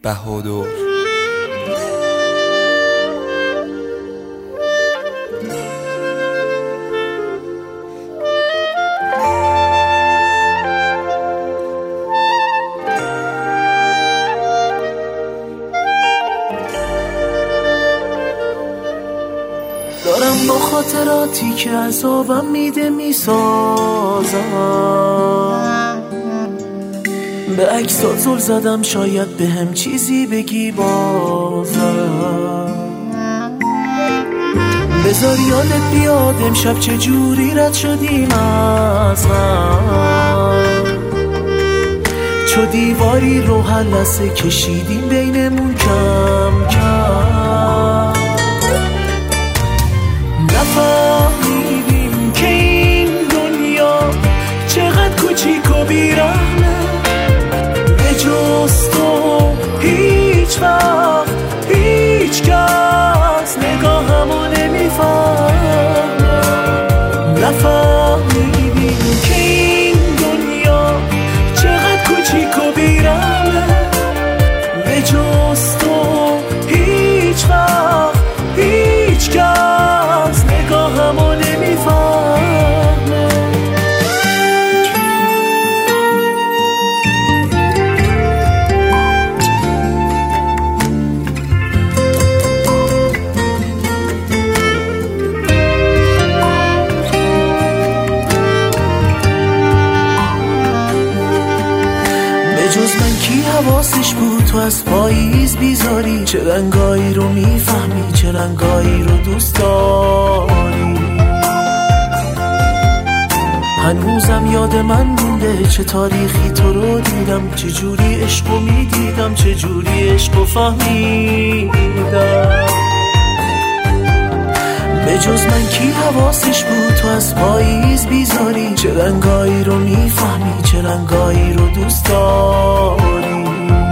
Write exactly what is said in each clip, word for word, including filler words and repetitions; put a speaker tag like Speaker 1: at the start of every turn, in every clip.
Speaker 1: بهادر.
Speaker 2: دارم با خاطراتی که عذابم میده میسازم، به عکسات زل زدم شاید به هم چیزی بگی بازم. بذار یادت بیاد امشب چجوری رد شدیم از هم، چو دیواری رو هر لحظه کشیدیم بینمون کم کم. نفهمیدیم که این دنیا چقدر کوچیک و بیرحمه، به جز تو هیچ وقت هیچ کس نگاهمو نمیفهمه. نفهمیدیم که این دنیا چقدر کوچیک و بیرحمه، به جز تو هیچ وقت هیچ کس نگاهمو نمیفهمه. جز من کی حواسش بود تو از پاییز بیزاری، چه رنگایی رو میفهمی چه رنگایی رو دوست داری. هنوزم یاد من مونده چه تاریخی تو رو دیدم، چه جوری عشقو میدیدم چه جوری عشقو فهمیدم. به جز من کی حواسش بود تو از پاییز بیزاری، چه رنگایی رو میفهمی چه رنگایی رو دوست داری.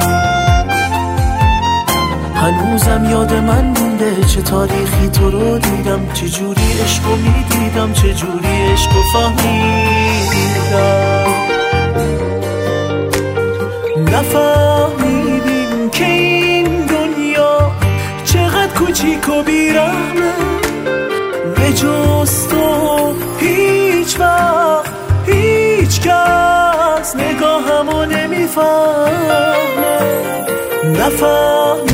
Speaker 2: هنوزم یاد من مونده چه تاریخی تو رو دیدم، چه جوری عشقو میدیدم چه جوری عشقو فهمیدم. نفهمیدیم که این دنیا چقدر کوچیک و بیرحمه، به جز تو هیچ وقت هیچ کس نگاهمو نمیفهمه. نفهمیدیم